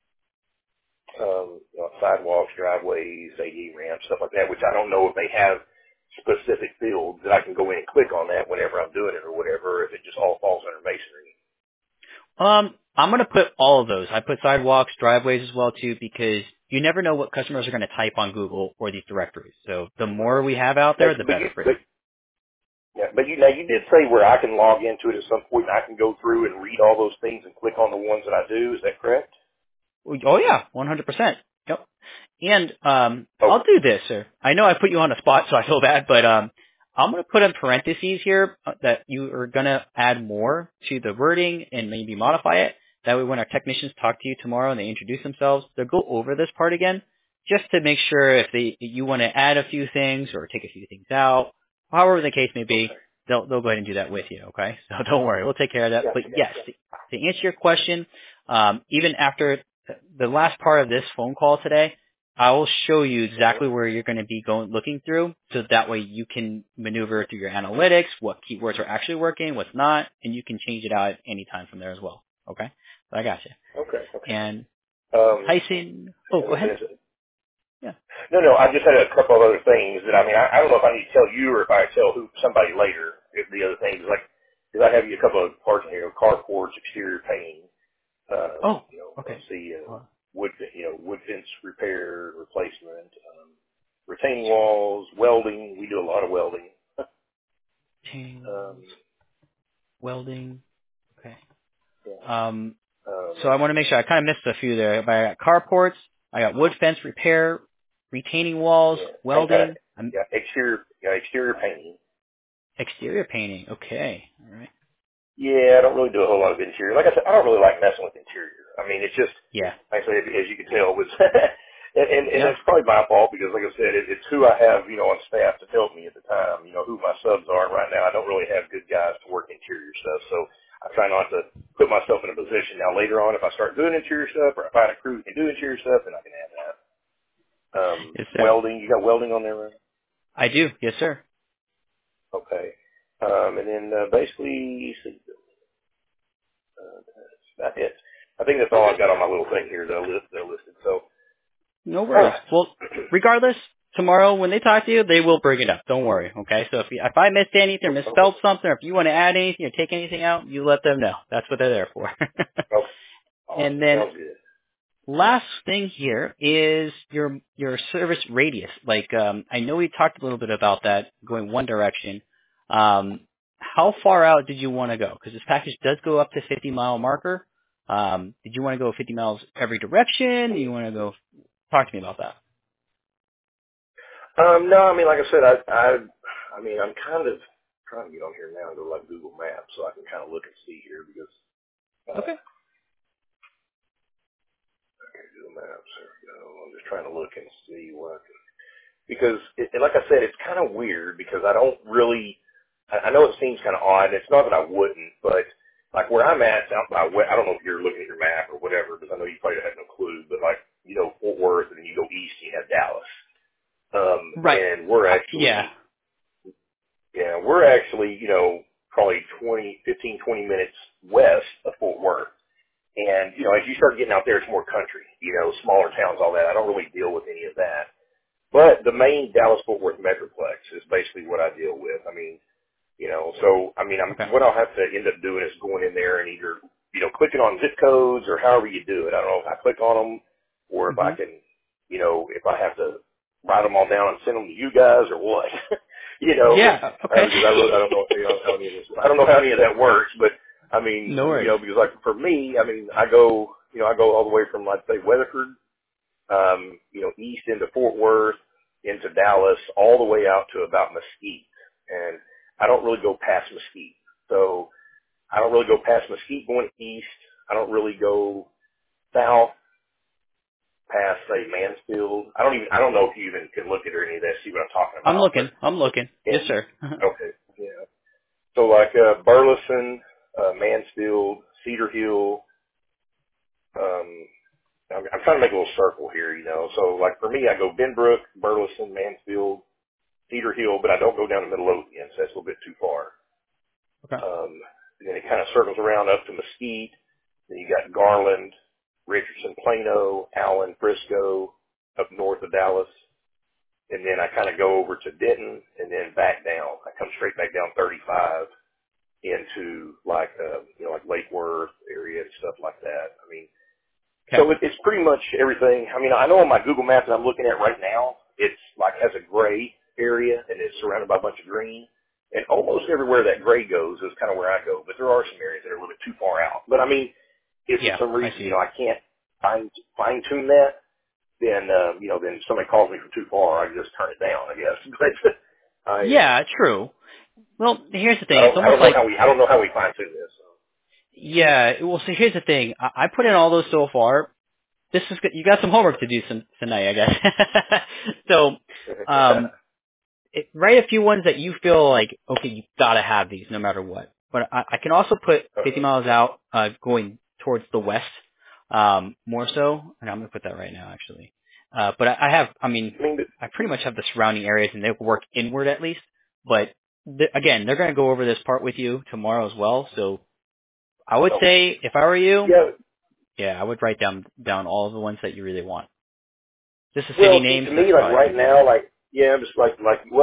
Sidewalks, driveways, AD ramps, stuff like that, which I don't know if they have specific fields that I can go in and click on that whenever I'm doing it or whatever, if it just all falls under masonry. I'm gonna put all of those. I put sidewalks, driveways as well too, because you never know what customers are gonna type on Google or these directories. So the more we have out there, the better for you. You did say where I can log into it at some point and I can go through and read all those things and click on the ones that I do. Is that correct? Oh yeah, 100%. Yep. And I'll Okay. do this, sir. I know I put you on the spot, so I feel bad, but I'm going to put in parentheses here that you are going to add more to the wording and maybe modify it. That way when our technicians talk to you tomorrow and they introduce themselves, they'll go over this part again just to make sure if you want to add a few things or take a few things out, however the case may be, Okay. they'll go ahead and do that with you, okay? So don't worry, we'll take care of that. But yes, to answer your question, even after the last part of this phone call today, I will show you exactly where you're going to be looking through, so that way you can maneuver through your analytics, what keywords are actually working, what's not, and you can change it out at any time from there as well. Okay? So I got you. Okay. And Um, Tyson, oh, go ahead. Yeah. no, I just had a couple of other things that, I mean, I don't know if I need to tell you or if I tell somebody later if the other things, like, because I have you a couple of parts in here, carports, exterior painting, Oh, okay. wood fence repair, replacement, retaining walls, welding. We do a lot of welding. um, Welding. Okay. yeah, So I want to make sure I kind of missed a few there. But I got carports, I got wood fence repair, retaining walls, welding, exterior painting. exterior painting. Okay. All right. Yeah, I don't really do a whole lot of interior. Like I said, I don't really like messing with interior. I mean, it's just, Yeah. like I say, as you can tell, with And that's probably my fault because, like I said, it's who I have, on staff to help me at the time, who my subs are. And right now, I don't really have good guys to work interior stuff, so I try not to put myself in a position. Now, later on, if I start doing interior stuff or I find a crew who can do interior stuff, then I can add that. Yes, sir. Welding, you got welding on there, right? I do. Yes, sir. Okay. And then basically, that's about it. I think that's all I've got on my little thing here that I listed. So, No worries. Well, regardless, tomorrow when they talk to you, they will bring it up. Don't worry, okay? So if I missed anything or misspelled something, or if you want to add anything or take anything out, you let them know. That's what they're there for. Okay. And then Sounds good. last thing here is your service radius. Like I know we talked a little bit about that going one direction. How far out did you want to go? Because this package does go up to 50-mile marker. Did you want to go 50 miles every direction? Do you want to go? Talk to me about that. No, I mean, like I said, I mean, I'm kind of trying to get on here now and go like Google Maps so I can kind of look and see here because. Okay. Okay, Google Maps. There we go. I'm just trying to look and see what. Because, like I said, it's kind of weird because I don't really. I know it seems kind of odd. It's not that I wouldn't, but like where I'm at, out by I don't know if you're looking at your map or whatever, because I know you probably had no clue. But like Fort Worth, and then you go east, and you have Dallas. Right. And we're actually, we're actually, probably 15, 20 minutes west of Fort Worth. And, as you start getting out there, it's more country, smaller towns, all that. I don't really deal with any of that. But the main Dallas-Fort Worth Metroplex is basically what I deal with. I mean, so, I mean, what I'll have to end up doing is going in there and either, clicking on zip codes or however you do it. I don't know if I click on them or if I can, if I have to write them all down and send them to you guys or what, Yeah. Okay. because I don't know how any of this, I don't know how any of that works, but I mean, No worries. because like for me, I mean, I go all the way from, let's say, Weatherford, east into Fort Worth, into Dallas, all the way out to about Mesquite. And I don't really go past Mesquite. So I don't really go past Mesquite going east. I don't really go south past, say, Mansfield. I don't know if you even can look at or any of that, see what I'm talking about. I'm looking. Yeah. Yes, sir. Okay. Yeah. So like, Burleson, Mansfield, Cedar Hill, I'm trying to make a little circle here, So like for me, I go Benbrook, Burleson, Mansfield, Cedar Hill, but I don't go down to Midlothian, so that's a little bit too far. Okay. And then it kind of circles around up to Mesquite. Then you got Garland, Richardson, Plano, Allen, Frisco, up north of Dallas. And then I kind of go over to Denton and then back down. I come straight back down 35 into like, like Lake Worth area and stuff like that. I mean, so it's pretty much everything. I mean, I know on my Google Maps that I'm looking at right now, it's like has a gray area and it's surrounded by a bunch of green. And almost everywhere that gray goes is kind of where I go. But there are some areas that are a little bit too far out. But I mean, if for some reason, I can't fine tune that, then, then if somebody calls me from too far, I can just turn it down, I guess. But yeah, true. Well, here's the thing. I don't know how we fine tune this. So. Yeah. Well, so here's the thing. I put in all those so far. This is good. You got some homework to do tonight, I guess. So, write a few ones that you feel like, okay, you gotta have these no matter what. But I can also put 50 miles out, going towards the west, more so. And I'm gonna put that right now, actually. But I pretty much have the surrounding areas, and they work inward at least. But again, they're gonna go over this part with you tomorrow as well. So I would say, if I were you, I would write down all of the ones that you really want. Just the city names. To me, like right now, just like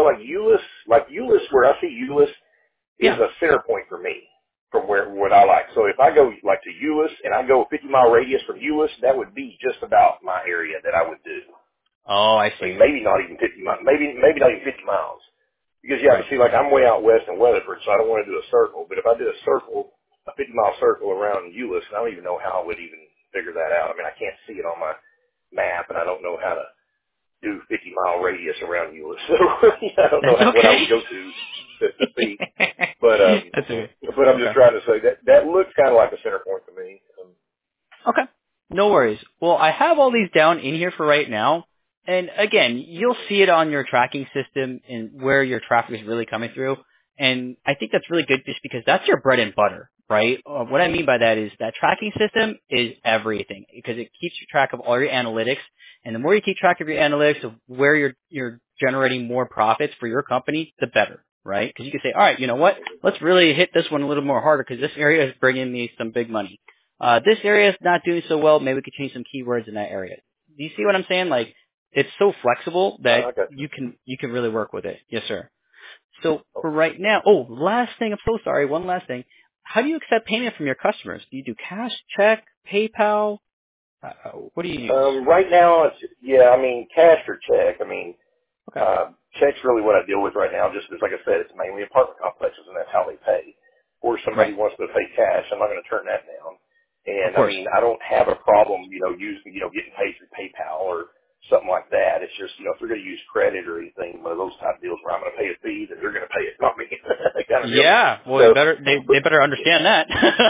Euless, where I see Euless is a center point for me from what I like. So if I go like to Euless and I go a 50-mile radius from Euless, that would be just about my area that I would do. Oh, I see. I mean, maybe not even 50 miles, maybe not even 50 miles. Because see, like I'm way out west in Weatherford, so I don't want to do a circle. But if I did a 50-mile circle around Euless, and I don't even know how I would even figure that out. I mean, I can't see it on my map, and I don't know how to do 50-mile radius around Euless. So I don't know what I would go to see. But but I'm just trying to say that looks kind of like a center point to me. Okay. No worries. Well, I have all these down in here for right now. And again, you'll see it on your tracking system and where your traffic is really coming through. And I think that's really good just because that's your bread and butter, right? What I mean by that is that tracking system is everything because it keeps track of all your analytics. And the more you keep track of your analytics of where you're generating more profits for your company, the better, right? Because you can say, all right, you know what? Let's really hit this one a little more harder because this area is bringing me some big money. This area is not doing so well. Maybe we could change some keywords in that area. Do you see what I'm saying? Like, it's so flexible that you can really work with it. Yes, sir. So for right now, last thing, I'm so sorry. One last thing. How do you accept payment from your customers? Do you do cash, check, PayPal? What do you use? Right now, cash or check. Okay. Check's really what I deal with right now, just because, like I said, it's mainly apartment complexes, and that's how they pay. Or somebody Right. wants to pay cash, I'm not going to turn that down. Of And, course. I don't have a problem, using, getting paid through PayPal or something like that. It's just, if they're going to use credit or anything, one of those type of deals where I'm going to pay a fee, then they're going to pay it, not me, kind of deal. Yeah. Well, So, they better understand that.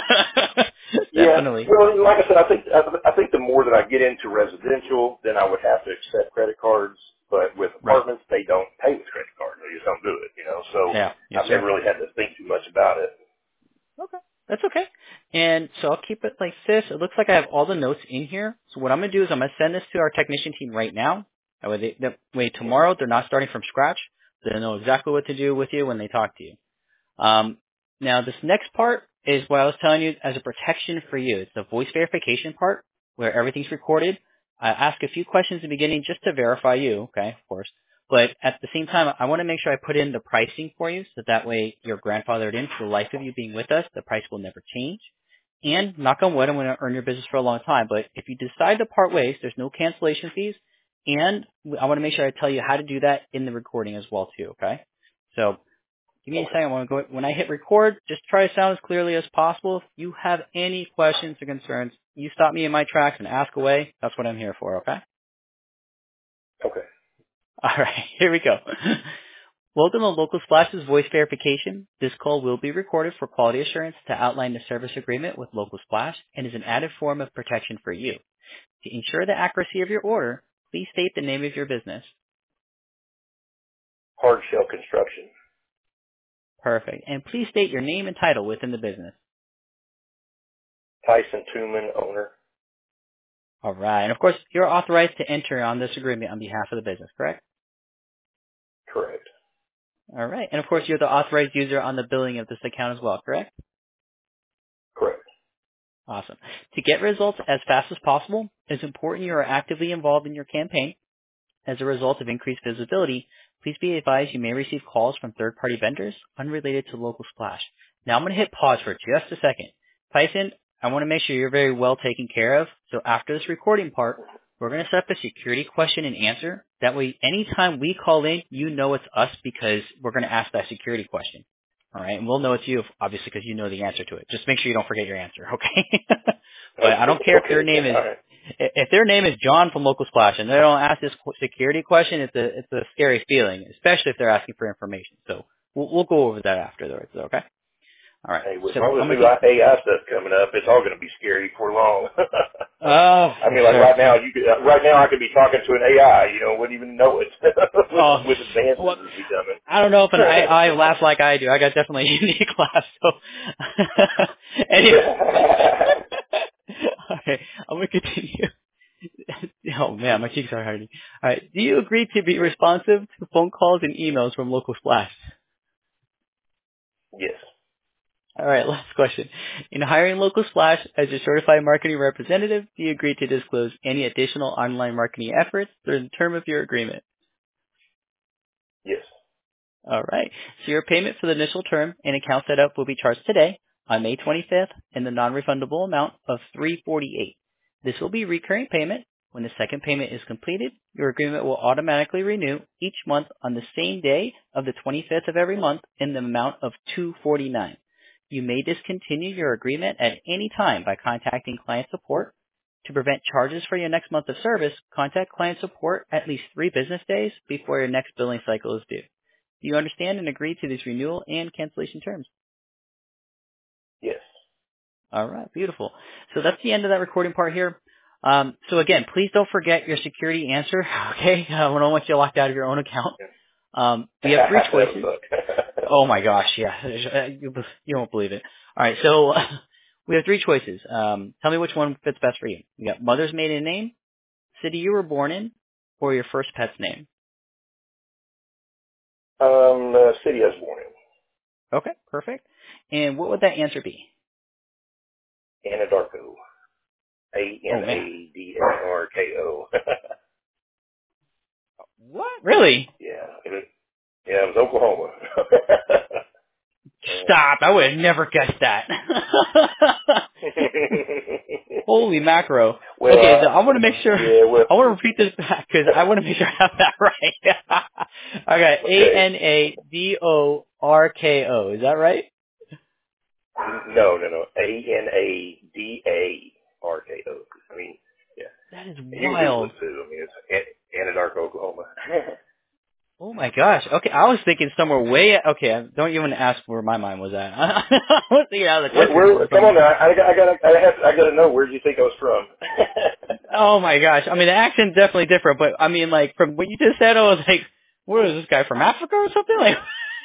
yeah, Definitely. well, like I said, I think the more that I get into residential, then I would have to accept credit cards. But with Right. apartments, they don't pay with credit cards. They just don't do it, So Yeah. Yes, I've sir. never really had to think too much about it. Okay. That's okay. And so I'll keep it like this. It looks like I have all the notes in here. So what I'm going to do is I'm going to send this to our technician team right now. That way tomorrow they're not starting from scratch. They'll know exactly what to do with you when they talk to you. Now this next part is what I was telling you as a protection for you. It's the voice verification part where everything's recorded. I ask a few questions in the beginning just to verify you, okay, of course. But at the same time, I want to make sure I put in the pricing for you so that way you're grandfathered in for the life of you being with us. The price will never change. And knock on wood, I'm going to earn your business for a long time. But if you decide to part ways, there's no cancellation fees. And I want to make sure I tell you how to do that in the recording as well too, okay? So give me a second. I want to go. When I hit record, just try to sound as clearly as possible. If you have any questions or concerns, you stop me in my tracks and ask away. That's what I'm here for, okay? Okay. All right, here we go. Welcome to Local Splash's voice verification. This call will be recorded for quality assurance to outline the service agreement with Local Splash and is an added form of protection for you. To ensure the accuracy of your order, please state the name of your business. Hard shell construction. Perfect. And please state your name and title within the business. Tyson Tooman, owner. All right. And of course, you're authorized to enter on this agreement on behalf of the business, correct? Correct. All right. And of course, you're the authorized user on the billing of this account as well, correct? Correct. Awesome. To get results as fast as possible, it's important you are actively involved in your campaign. As a result of increased visibility, please be advised you may receive calls from third-party vendors unrelated to Local Splash. Now I'm going to hit pause for just a second. Tyson, I want to make sure you're very well taken care of. So after this recording part, we're going to set up a security question and answer. That way, anytime we call in, you know it's us because we're going to ask that security question. All right, and we'll know it's you, obviously, because you know the answer to it. Just make sure you don't forget your answer, okay? But I don't care if their name is if their name is John from Local Splash and they don't ask this security question. It's a scary feeling, especially if they're asking for information. So we'll go over that afterwards, okay? All right. Hey, with So all I'm the gonna new AI stuff coming up, it's all going to be scary before long. oh, I mean, like sure. right now I could be talking to an AI, wouldn't even know it Oh, with advances well, as we coming. I don't know if an AI laughs like I do. I got definitely a unique laugh. So anyway, all right, I'm gonna continue. Oh man, my cheeks are hurting. All right. Do you agree to be responsive to phone calls and emails from Local Splash? Yes. All right, last question. In hiring Local Splash as your certified marketing representative, do you agree to disclose any additional online marketing efforts during the term of your agreement? Yes. All right. So your payment for the initial term and account setup will be charged today on May 25th in the non-refundable amount of $348. This will be recurring payment. When the second payment is completed, your agreement will automatically renew each month on the same day of the 25th of every month in the amount of $249. You may discontinue your agreement at any time by contacting client support. To prevent charges for your next month of service, contact client support at least 3 business days before your next billing cycle is due. Do you understand and agree to these renewal and cancellation terms? Yes. All right, beautiful. So that's the end of that recording part here. So again, please don't forget your security answer. Okay, we don't want you locked out of your own account. We have three choices. Oh my gosh, yeah, you won't believe it. All right, so we have three choices. Tell me which one fits best for you. You got mother's maiden name, city you were born in, or your first pet's name. City I was born in. Okay, perfect. And what would that answer be? Anadarko. Oh man. Anadarko. What? Really? Yeah. It was Oklahoma. Stop! I would have never guessed that. Holy macro. Well, Okay, so I want to make sure. Yeah, well, I want to repeat this back because I want to make sure I have that right. Okay, okay. Anadarko. Is that right? No. Anadarko. I mean, yeah. That is You can Google wild. it too. I mean, it's Anadarko, Oklahoma. Oh my gosh. Okay, I was thinking somewhere way. Okay, don't even ask where my mind was at. I was thinking out of the country. Come on now. I gotta know. Where do you think I was from? Oh my gosh. I mean, the accent's definitely different, but I mean, like from what you just said, I was like, "Where is this guy from Africa or something?" Like.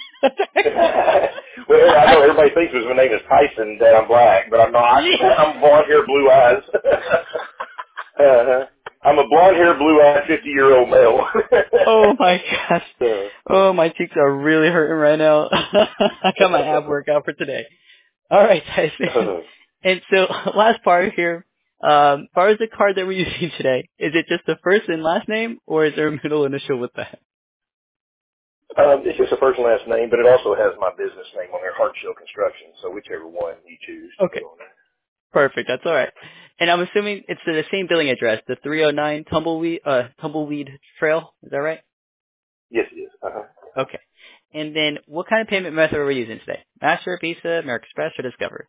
Well, I know everybody thinks my name is Tyson, that I'm black, but I'm not. I'm blonde hair, blue eyes. I'm a blonde hair, blue eyed, 50-year-old male. Oh my gosh. Oh, my cheeks are really hurting right now. I got my ab workout for today. All right, Tyson. And so, last part here. As far as the card that we're using today, is it just the first and last name, or is there a middle initial with that? It's just a first and last name, but it also has my business name on there, Hartshill Construction. So whichever one you choose to Okay. put on there. Perfect. That's all right. And I'm assuming it's the same billing address, the 309 Tumbleweed Trail. Is that right? Yes, it is. Uh-huh. Okay. And then what kind of payment method are we using today? Master, Visa, American Express, or Discover?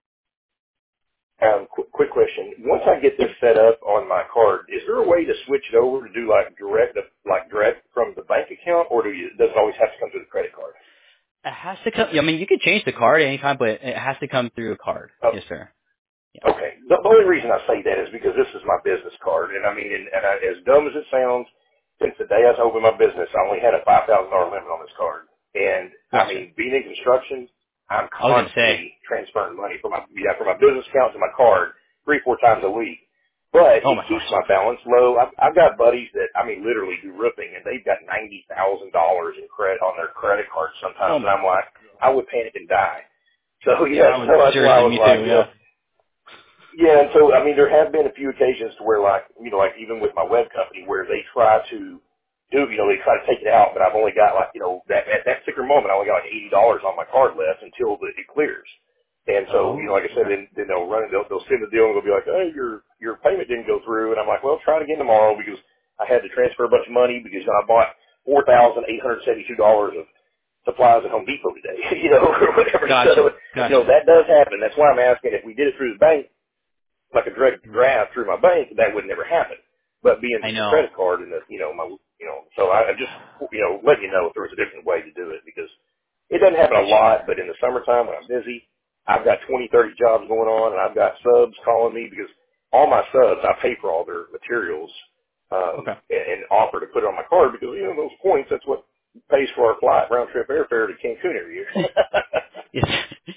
Quick question. Once I get this set up on my card, is there a way to switch it over to do like direct from the bank account, or does it always have to come through the credit card? It has to come. I mean, you can change the card anytime, but it has to come through a card. Oh, Yes, sir. Yeah. okay. The only reason I say that is because this is my business card, and I mean, as dumb as it sounds, since the day I opened my business, I only had a $5,000 limit on this card, and I Gotcha. mean, being in construction, I'm I was gonna say. constantly transferring money from my business account to my card 3-4 times a week. But Oh it my keeps gosh. my balance low. I've got buddies that I mean literally do roofing, and they've got $90,000 in credit on their credit cards Oh sometimes, and my. I'm like, I would panic and die. So Yeah, I yeah, would. so that's why I Seriously, was me like, too. Yeah. yeah, and so I mean, there have been a few occasions to where, like, like even with my web company, where they try to they try to take it out, but I've only got like, that at that particular moment, I only got like $80 on my card left until it clears. And so, Oh. like I said, then they'll send the deal and they'll be like, hey, your payment didn't go through, and I'm like, well, try it again tomorrow because I had to transfer a bunch of money because I bought $4,872 of supplies at Home Depot today, or whatever. Gotcha. So, Gotcha. that does happen. That's why I'm asking if we did it through the bank like a direct draft through my bank, that would never happen. But being I through the know. credit card and so I just, let you know if there was a different way to do it because it doesn't happen a lot, Sure. but in the summertime when I'm busy, I've got 20, 30 jobs going on and I've got subs calling me because all my subs, I pay for all their materials, Okay. and offer to put it on my card because, those points, that's what pays for our flight round trip airfare to Cancun every year. Yes.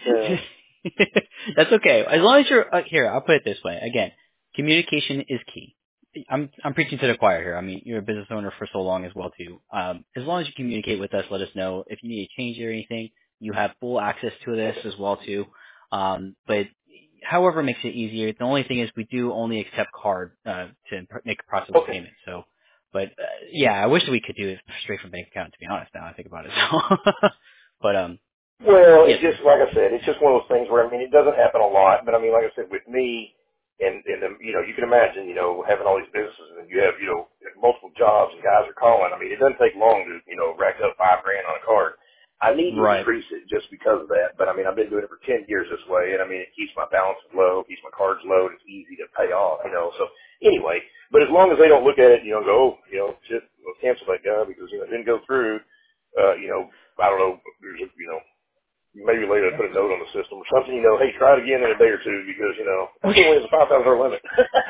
That's okay. As long as you're here, I'll put it this way. Again, communication is key. I'm preaching to the choir here. I mean, you're a business owner for so long as well too. As long as you communicate with us, let us know if you need to change or anything. You have full access to this as well too. But however makes it easier. The only thing is we do only accept card make a process Okay. payment. So, but yeah, I wish we could do it straight from bank account. To be honest, now I think about it. So, but Well, yes, it's just like I said, it's just one of those things where I mean it doesn't happen a lot, but I mean like I said with me and you can imagine having all these businesses and you have multiple jobs and guys are calling. I mean it doesn't take long to rack up $5,000 on a card. I need to right. increase it just because of that, but I mean I've been doing it for 10 years this way, and I mean it keeps my balances low, keeps my cards low, and it's easy to pay off. So anyway, but as long as they don't look at it, go, shit, we'll cancel that guy because it didn't go through. I don't know, there's maybe later put a note on the system or something, hey, try it again in a day or two because, only has a $5,000 limit.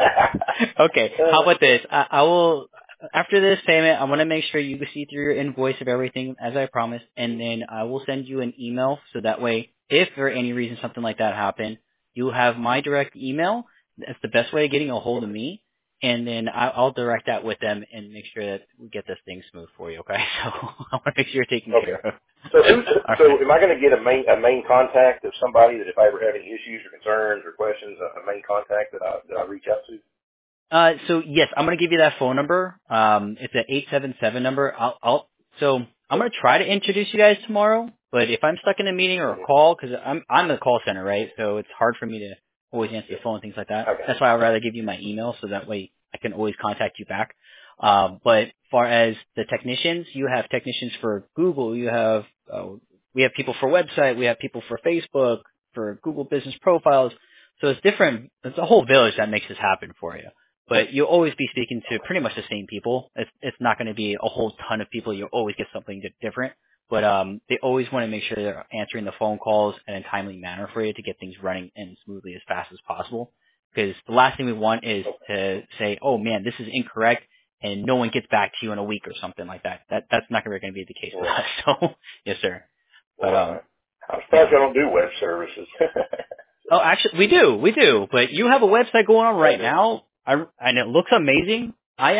Okay, how about this? I will, after this payment, I'm going to make sure you see through your invoice of everything as I promised, and then I will send you an email so that way, if for any reason something like that happened, you have my direct email. That's the best way of getting a hold of me. And then I'll direct that with them and make sure that we get this thing smooth for you, okay? So I want to make sure you're taken care of. So am I going to get a main contact of somebody that if I ever have any issues or concerns or questions, a main contact that I reach out to? So yes, I'm going to give you that phone number. It's an 877 number. So I'm going to try to introduce you guys tomorrow, but if I'm stuck in a meeting or a call, because I'm the call center, right? So it's hard for me to always answer the phone and things like that. Okay. That's why I'd rather give you my email so that way I can always contact you back. But far as the technicians, you have technicians for Google, we have people for website, we have people for Facebook, for Google business profiles. So it's different. It's a whole village that makes this happen for you. But you'll always be speaking to pretty much the same people. It's not going to be a whole ton of people. You'll always get something different. But they always want to make sure they're answering the phone calls in a timely manner for you to get things running and smoothly as fast as possible. Because the last thing we want is to say, oh man, this is incorrect, and no one gets back to you in a week or something like that. That's not going to be the case with us. So yes, sir. But I'm surprised I don't do web services. Oh, actually, we do. But you have a website going on right now, and it looks amazing.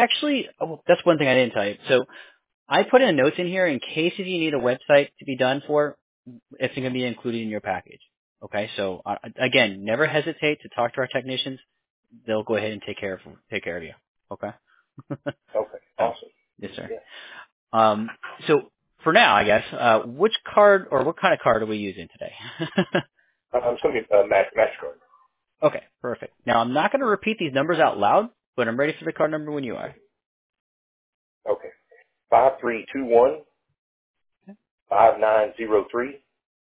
That's one thing I didn't tell you. So I put in notes in here in case if you need a website to be done for, it's going to be included in your package. Okay, so again, never hesitate to talk to our technicians. They'll go ahead and take care of you. Okay. Okay. Awesome. Yes, sir. Yeah. So for now, I guess, which card or what kind of card are we using today? I'm going to get MasterCard. Okay, perfect. Now I'm not going to repeat these numbers out loud, but I'm ready for the card number when you are. Okay. 5321 5903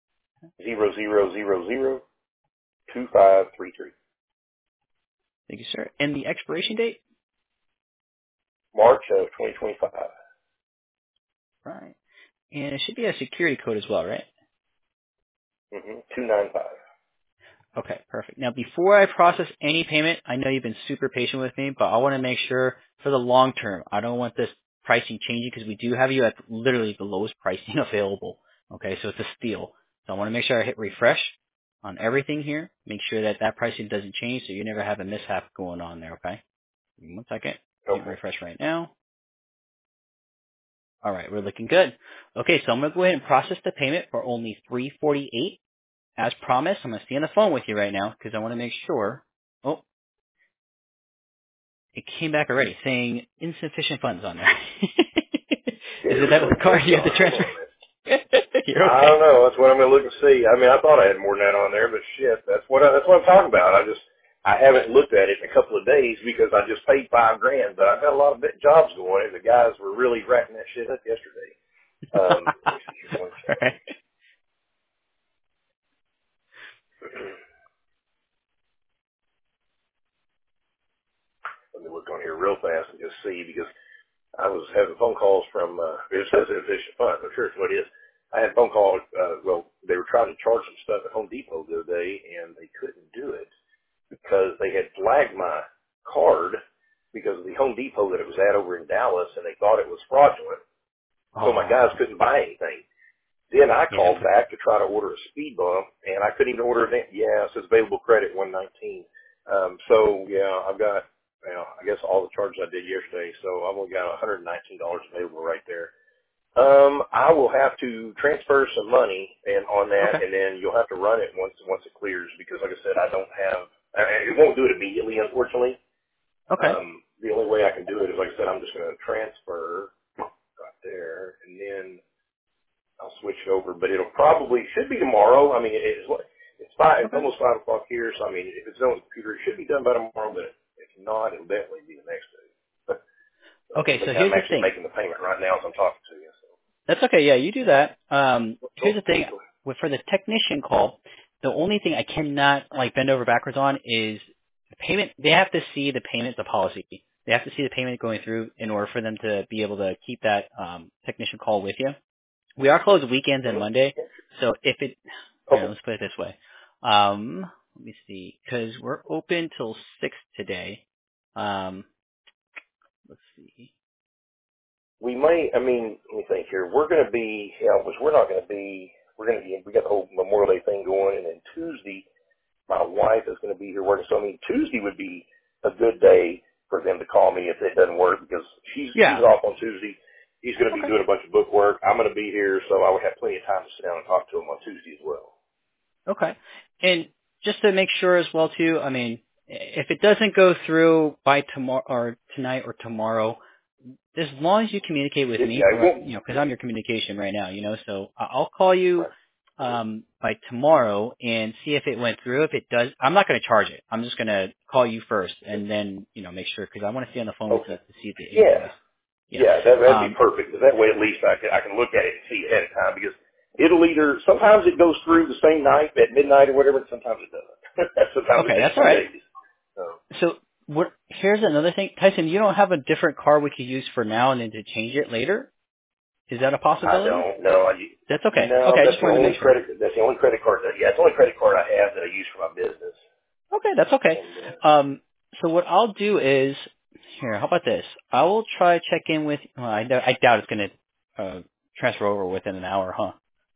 0000 2533. Thank you, sir. And the expiration date? March of 2025. Right. And it should be a security code as well, right? 295. Okay, perfect. Now, before I process any payment, I know you've been super patient with me, but I want to make sure for the long term, I don't want this pricing changing because we do have you at literally the lowest pricing available. Okay, so it's a steal. So I want to make sure I hit refresh on everything here. Make sure that that pricing doesn't change so you never have a mishap going on there, okay? Give me 1 second. Okay. Hit refresh right now. All right, we're looking good. Okay, so I'm going to go ahead and process the payment for only $348. As promised, I'm going to stay on the phone with you right now because I want to make sure. Oh, it came back already saying insufficient funds on there. Is it that with the card you have to transfer? You're okay. I don't know. That's what I'm going to look and see. I mean, I thought I had more than that on there, but shit, that's what I'm talking about. I haven't looked at it in a couple of days because I just paid $5,000, but I've got a lot of jobs going, and the guys were really racking that shit up yesterday. Let me see here 1 second. Right. Let me look on here real fast and just see because I was having phone calls from, it says Efficient Funds. I'm sure it's what it is. I had a phone call, they were trying to charge some stuff at Home Depot the other day, and they couldn't do it because they had flagged my card because of the Home Depot that it was at over in Dallas, and they thought it was fraudulent. So my guys couldn't buy anything. Then I called back to try to order a speed bump, and I couldn't even order it. Yeah, it says available credit 119. So, yeah, I've got, I guess all the charges I did yesterday, so I've only got $119 available right there. I will have to transfer some money on that, and then you'll have to run it once it clears because, like I said, I don't have, it won't do it immediately, unfortunately. Okay. The only way I can do it is, like I said, I'm just going to transfer right there, and then I'll switch it over, but should be tomorrow. I mean, it's almost 5 o'clock here, so I mean, if it's on the computer, it should be done by tomorrow, but if not, it'll definitely be the next day. Okay, so here's I'm the actually thing. making the payment right now as I'm talking to you. So. That's okay. Yeah, you do that. Here's the thing. For the technician call, the only thing I cannot bend over backwards on is the payment. They have to see the payment, the policy. They have to see the payment going through in order for them to be able to keep that technician call with you. We are closed weekends and Monday, so if it, Okay. let's put it this way. Let me see, because we're open till 6 today. Let's see. We may, let me think here. We're going to be, we're not going to be, we got the whole Memorial Day thing going, and then Tuesday, my wife is going to be here working. So, Tuesday would be a good day for them to call me if it doesn't work, because she's off on Tuesday. He's going to be doing a bunch of book work. I'm going to be here, so I would have plenty of time to sit down and talk to him on Tuesday as well. Okay. And just to make sure as well, too, if it doesn't go through by tomorrow or tonight or tomorrow, as long as you communicate with me, because I'm your communication right now, so I'll call you by tomorrow and see if it went through. If it does, I'm not going to charge it. I'm just going to call you first and then, make sure, because I want to stay on the phone with you to see the invoice. Yeah, that'd be perfect, because that way at least I can look at it and see ahead of time, because it'll either, sometimes it goes through the same night at midnight or whatever, and sometimes it doesn't. Sometimes okay, it takes that's all right. days. So here's another thing. Tyson, you don't have a different card we could use for now and then to change it later? Is that a possibility? I don't, no. That's okay. No, okay, that's I just wanted to make sure. That's the only credit card it's the only credit card I have that I use for my business. Okay, that's okay. And, so what I'll do is, here, how about this? I will try check in with, I doubt it's going to transfer over within an hour, huh?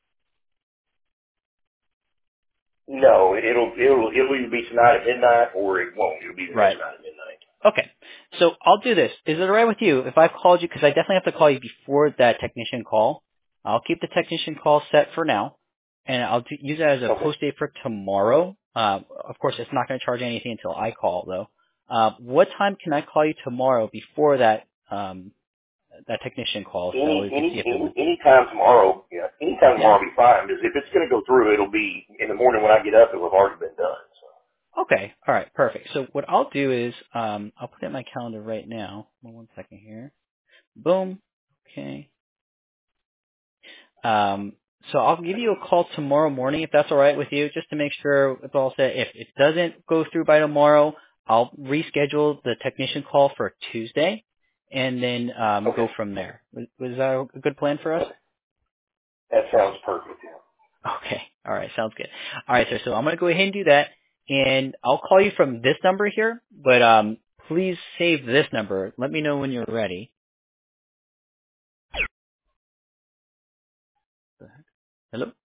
no, it'll either be tonight at midnight or it won't. It'll be the next night at midnight. Okay. So I'll do this. Is it all right with you if I called you, because I definitely have to call you before that technician call. I'll keep the technician call set for now, and I'll use it as a post date for tomorrow. Of course, it's not going to charge anything until I call, though. What time can I call you tomorrow before that that technician call? Anytime tomorrow. Yeah, anytime tomorrow will be fine, because if it's going to go through, it'll be in the morning when I get up. It will have already been done. So. Okay. All right. Perfect. So what I'll do is I'll put it in my calendar right now. One second here. Boom. Okay. So I'll give you a call tomorrow morning if that's all right with you, just to make sure it's all set. If it doesn't go through by tomorrow, I'll reschedule the technician call for Tuesday, and then go from there. Was that a good plan for us? That sounds perfect. Yeah. Okay. All right. Sounds good. All right, sir. So I'm going to go ahead and do that, and I'll call you from this number here, but please save this number. Let me know when you're ready. Hello?